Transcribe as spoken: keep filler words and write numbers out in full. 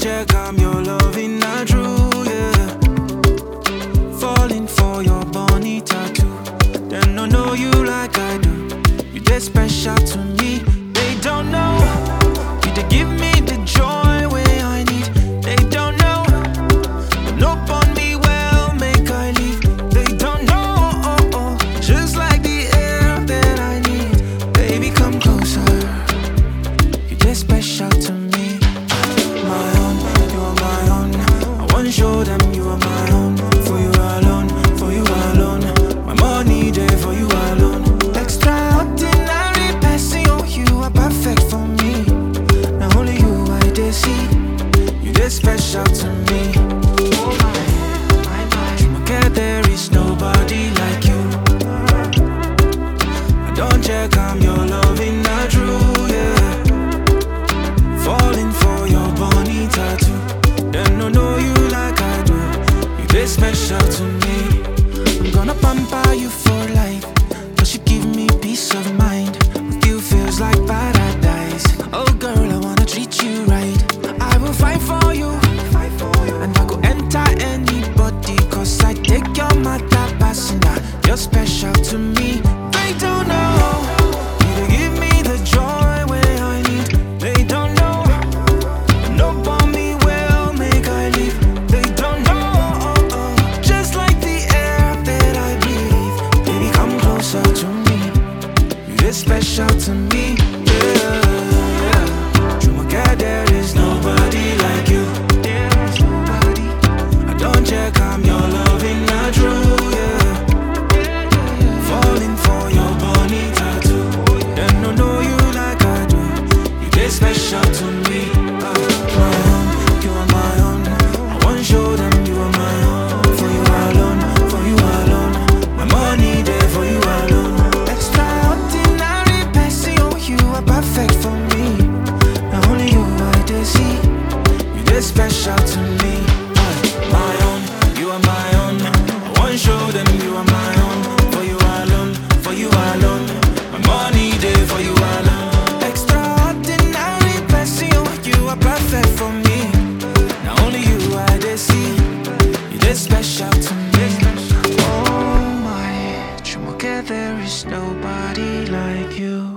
check, I'm your loving, not true, yeah. Falling for your bunny tattoo. Them don't know you like I do. You get special to me. They don't know. You they give me the joy where I need. They don't know. Look on me well, make I leave. They don't know. Oh, oh. Just like the air that I need. Baby, come closer. You get special to me. My own, you are my own. I wanna show them you are my own. For you alone, for you alone. My money there for you alone. Extraordinary person, oh, you are perfect for me. Now only you I did see. You did special to me. Oh my, my, my. Trumaket, there is nobody like you. I don't check, I'm your loving, not true, yeah. Falling for your bunny tattoo. Them don't know you like I do. You did special to me. I'm gonna pamper you for life. Cause you give me peace of mind. With you feels like paradise. Oh girl, I wanna treat you right. I will fight for you. And I go enter anybody. Cause I take your matter passenger. You're special to me. They don't know. You they give me the joy where I need. They don't know. Look on me well, make I leave. They don't know. Oh, oh. Just like the air that I breathe. Baby, come closer to me. You did special to me. Yeah, yeah. True, my God, there is nobody like you. There is nobody. I don't check, I'm your loving, not true, yeah. Falling for your bunny tattoo. Them don't know you like I do. You did special